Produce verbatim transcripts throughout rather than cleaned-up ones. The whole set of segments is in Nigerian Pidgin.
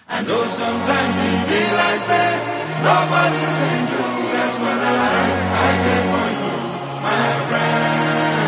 I know sometimes it be like say nobody send you. That's what I like. I did for you, my friend.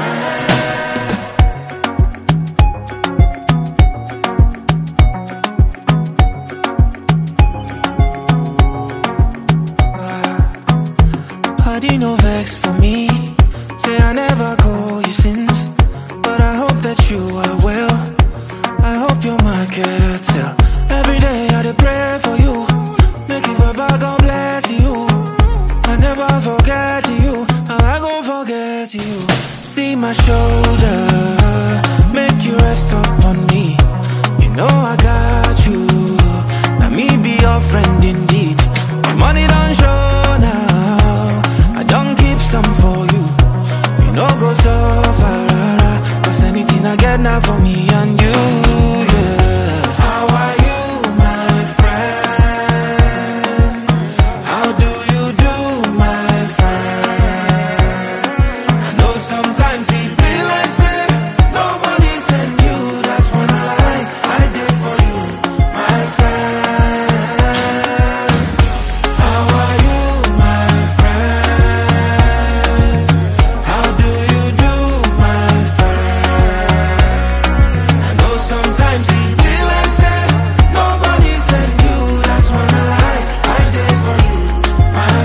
Party no vex for me. Say I never call you since, but I hope that you are well. I hope your market sell. Every day I dey pray for you. Make it Baba God bless you. I never forget you. How I gon' forget you? See my shoulder, make you rest up on me. You know I got you. Now me be your friend indeed. My money don't show now. I don't keep some for you. You know go so far, cause anything I get now for me and you, yeah. How are you, my friend? How do you do, my friend? I know sometimes it be like say nobody send you. That's when I like I did for you, my friend. How are you, my friend? How do you do, my friend? I know sometimes it be like say nobody send you. That's when I like I did for you, my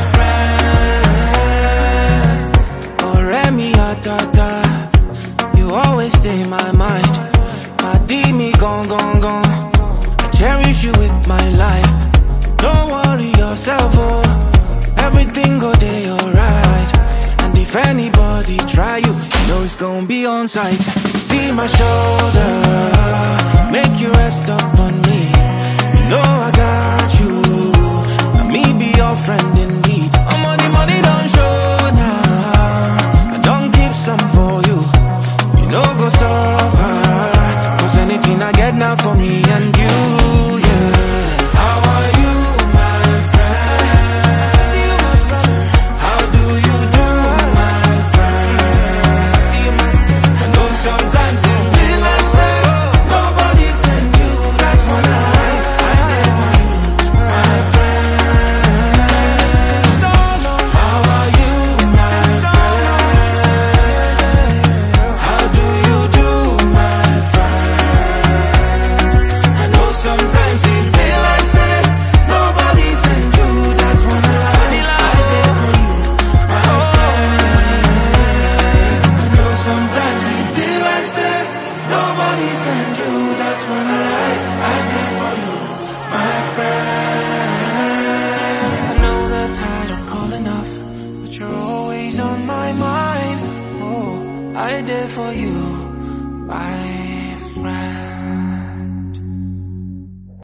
friend. Oremi atata, you always stay in my mind. Padi me gone, gone, gone. I cherish you with my life. Don't worry yourself, oh. Everything go day alright. And if anybody try you, you know it's gonna be on sight. See my shoulder, make you rest up on me. You know I got you. Now me be your friend indeed. I'm money, money don't show now. I don't keep some for you. You know go so far, cause anything I get now for me and you, yeah. How are you, my friend? See you, my brother. How do you do, my friend? See you, my sister. I know sometimes it be like say nobody send you. That's what I like. I did for you, my friend. How are you, my friend? How do you do, my friend? I know sometimes it be like say nobody send you. That's what I like. I did for you, my friend. I know sometimes it be like say nobody send you. That's what I like. I did for you, my friend. I know that I don't call enough, but you're always on my mind. Oh, I did for you, my